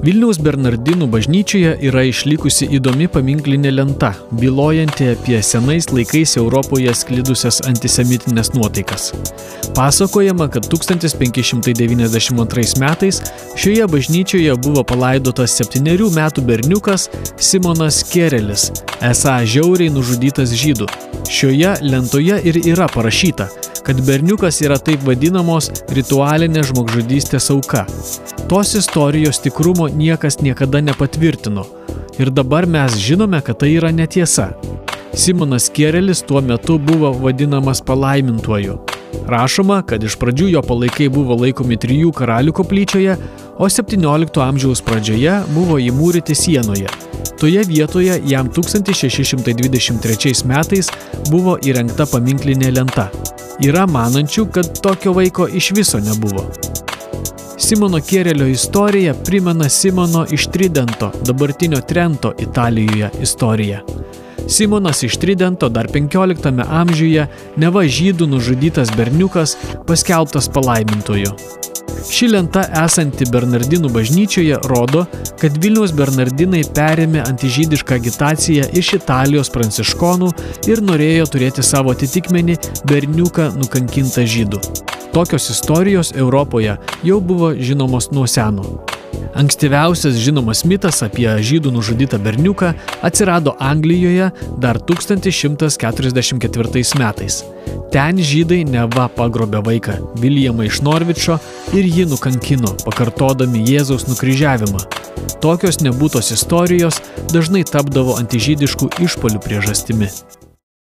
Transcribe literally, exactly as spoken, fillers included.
Vilniaus Bernardinų bažnyčioje yra išlikusi įdomi paminklinė lenta, bylojanti apie senais laikais Europoje sklidusias antisemitinės nuotaikas. Pasakojama, kad tūkstantis penki šimtai devyniasdešimt antrais metais šioje bažnyčioje buvo palaidotas septynerių metų berniukas Simonas Kerelis, esą žiauriai nužudytas žydų. Šioje lentoje ir yra parašyta, kad berniukas yra taip vadinamos ritualinės žmogžudystės auka. Tos istorijos tikrumo niekas niekada nepatvirtino. Ir dabar mes žinome, kad tai yra netiesa. Simonas Kerelis tuo metu buvo vadinamas palaimintuoju. Rašoma, kad iš pradžių jo palaikai buvo laikomi Trijų karalių koplyčioje, o septyniolikto amžiaus pradžioje buvo įmūryti sienoje. Toje vietoje jam tūkstantis šeši šimtai dvidešimt trečiais metais buvo įrengta paminklinė lenta. Yra manančių, kad tokio vaiko iš viso nebuvo. Simono Kerelio istorija primena Simono iš Tridento, dabartinio Trento Italijoje istoriją. Simonas iš Tridento dar penkioliktame amžiuje neva žydų nužudytas berniukas paskelbtas palaimintuoju. Ši lenta esanti Bernardinų bažnyčioje rodo, kad Vilniaus Bernardinai perėmė antižydišką agitaciją iš Italijos pranciškonų ir norėjo turėti savo atitikmenį berniuką nukankintą žydų. Tokios istorijos Europoje jau buvo žinomos nuo seno. Ankstyviausias žinomas mitas apie žydų nužudytą berniuką atsirado Anglijoje dar tūkstantis šimtas keturiasdešimt ketvirtais metais. Ten žydai neva pagrobė vaiką Viljamą iš Norvičo ir jį nukankino, pakartodami Jėzaus nukryžiavimą. Tokios nebūtos istorijos dažnai tapdavo antižydiškų išpuolių priežastimi.